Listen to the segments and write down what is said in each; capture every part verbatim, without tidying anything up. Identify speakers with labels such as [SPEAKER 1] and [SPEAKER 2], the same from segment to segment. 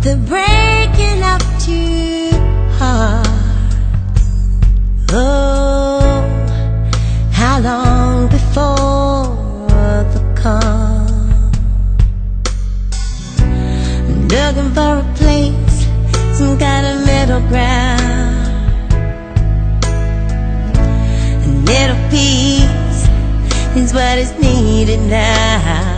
[SPEAKER 1] the breaking of two hearts. Oh, how long before the calm? I'm looking for a place, some kind of middle ground. A little peace is what is needed now.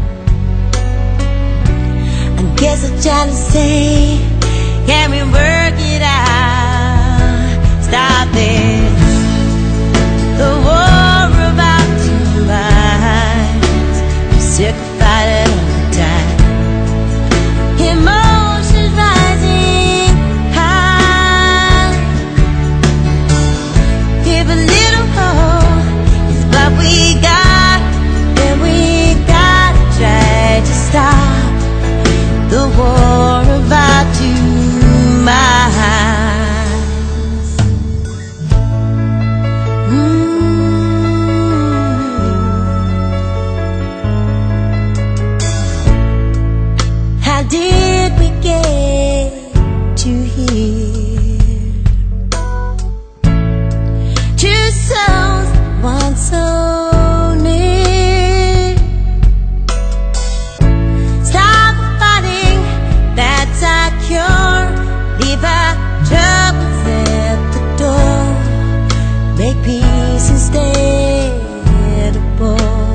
[SPEAKER 1] I guess I'm trying to say, can we work it out? Stop it. The war about two minds, I'm sick of fighting all the time. Emotions rising high. Give a little hope is what we got, and we gotta try to stop the war of our two minds. Mm. How did we get to here? Two souls, one so near. Stop fighting, that's our cure. Leave our troubles at the door. Make peace instead of war.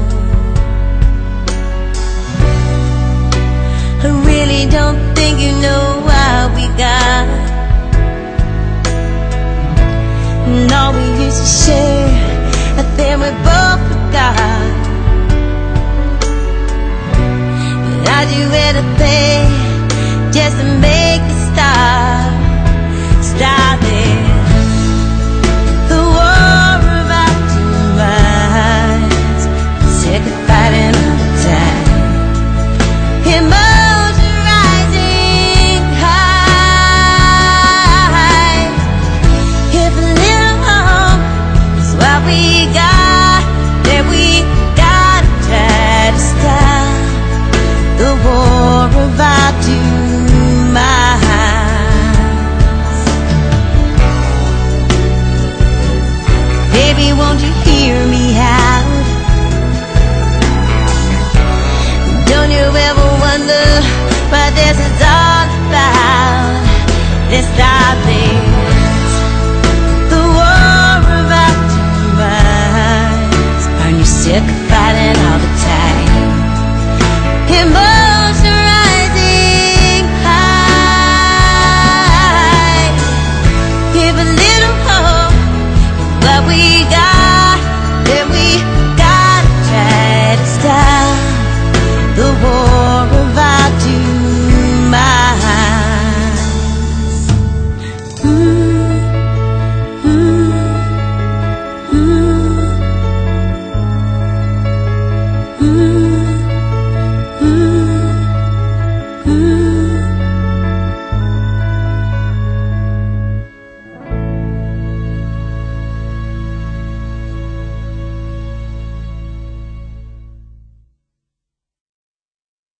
[SPEAKER 1] I really don't think you know what we got, and all we used to share, I think we both forgot. But I'd do anything just to make